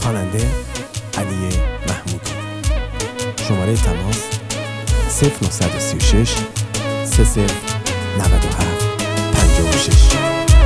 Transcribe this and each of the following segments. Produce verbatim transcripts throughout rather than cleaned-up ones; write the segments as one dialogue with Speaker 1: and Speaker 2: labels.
Speaker 1: خواننده علی محمودی. شماره تماس صفر نه سه شش سه صفر نه هفت پنج شش.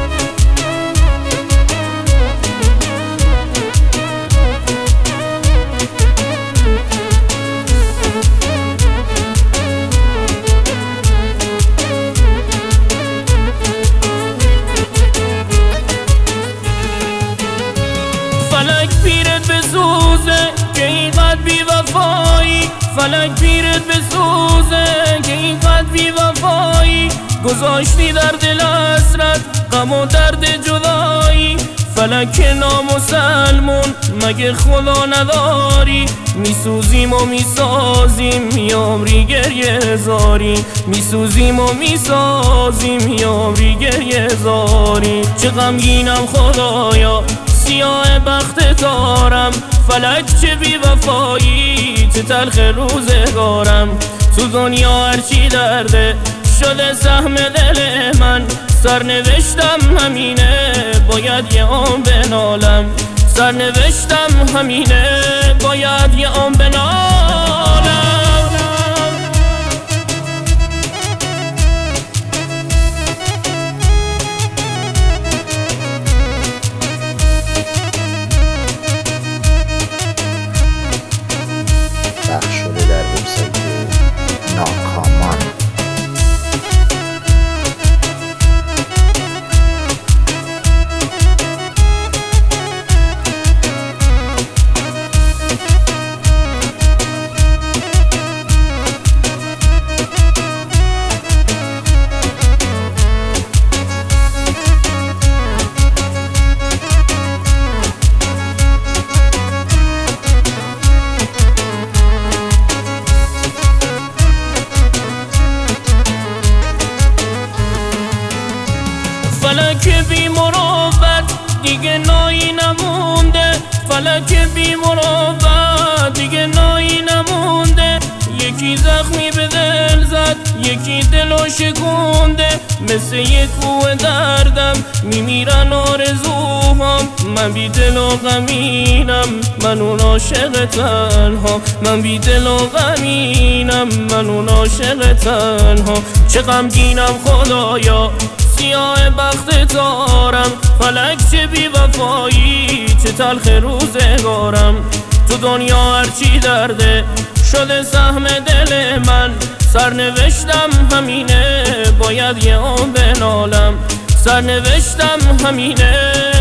Speaker 2: فلک پیرت بسوزه که اینقدر بی وفایی، فلک پیرت بسوزه که اینقدر بی وفایی، گذاشتی در دل حسرت غم و درد جدایی. فلک نامسلمون مگه خدا نداری، میسوزیم و میسازیم میامری گریه زاری، میسوزیم و میسازیم میامری گریه زاری. چه غمگینم خدایا سیاه بخت تارم، فلک چه بی وفایی چه تلخ روزگارم. تو دنیا هرچی درده شده سهم دل من، سرنوشتم همینه باید یه آن بنالم، سرنوشتم همینه باید یه آن بنالم.
Speaker 3: پخش شده در وبسایت ناکامان.
Speaker 2: فلک بی مروت دیگه نایی نمونده، فلک بی مروت دیگه نایی نمونده. یکی زخمی به دل زد یکی دلو شکونده، مثل یک کوه دردم میمیرن آرزوهام. من بی دل و غمینم من اون عاشق تنها، من بی دل و غمینم من اون عاشق تنها. چه غمگینم خدایا سیاه بخت تارم، فلک چه بی وفایی چه تلخ روزگارم. تو دنیا هرچی درده شده سهم دل من، سرنوشتم همینه باید یه آن بنالم، سرنوشتم همینه